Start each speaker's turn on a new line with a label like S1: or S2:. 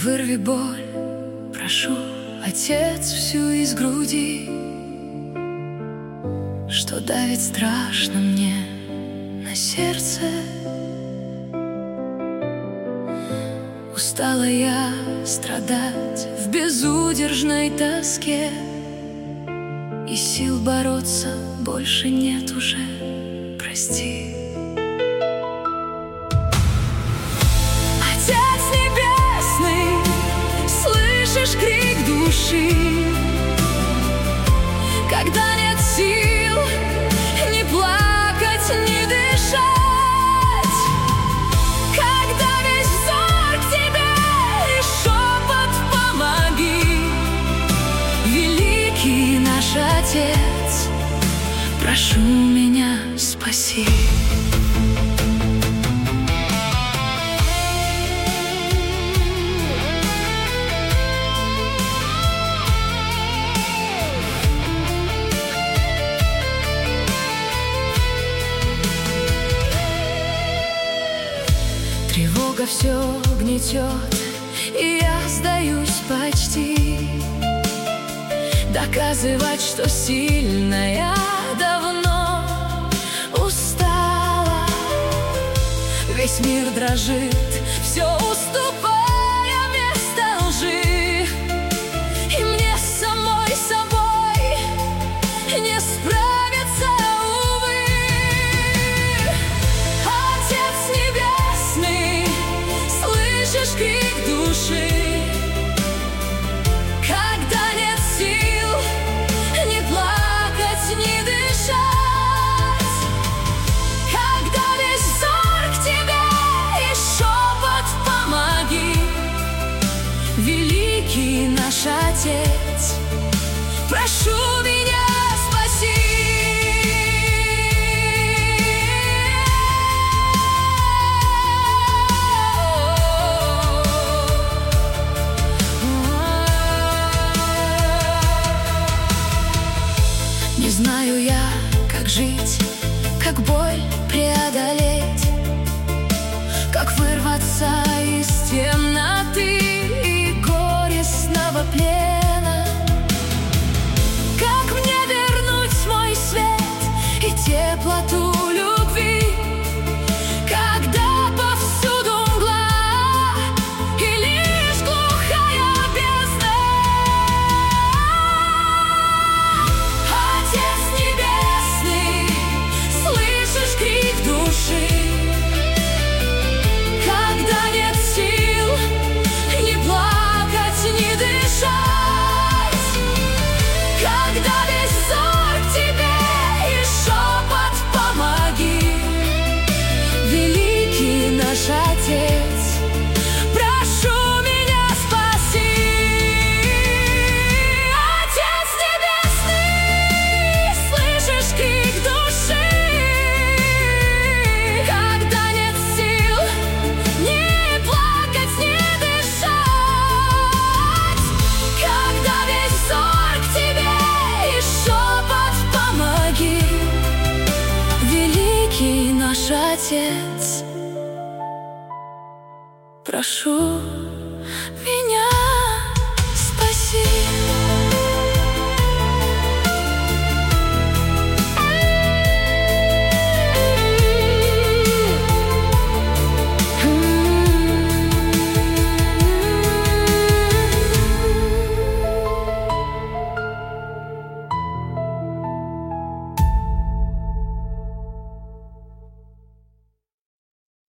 S1: Вырви боль, прошу, Отец, всю из груди, что давит страшно мне на сердце. Устала я страдать в безудержной тоске, и сил бороться больше нет уже, прости. Отец Небесный, слышишь крик души, когда нет сил не плакать, не дышать, когда весь взор к тебе и шепот помоги. Великий наш Отец, прошу меня, спаси. Тревога все гнетет, и я сдаюсь почти. Доказывать, что сильная, давно устала. Весь мир дрожит, все уступая место лжи, и мне с самой собой не справиться, увы. Отец Небесный, слышишь крик души, когда нет сил не плакать, не дышать, когда весь взор к тебе и шепот помоги. Великий наш Отец, прошу меня, спаси. Не знаю я, как жить, как боль преодолеть, как вырваться из темноты и горестного плена, как мне вернуть мой свет и теплоту любви, когда повсюду мгла и лишь глухая бездна. Отец Небесный, слышишь крик души, когда нет сил не плакать, не дышать, когда весь взор к тебе и шепот помоги. Великий наш Отец, прошу меня, спаси. Отец Небесный, слышишь крик души, когда нет сил не плакать, не дышать, когда весь взор к тебе и шепот помоги. Великий наш Отец, прошу меня,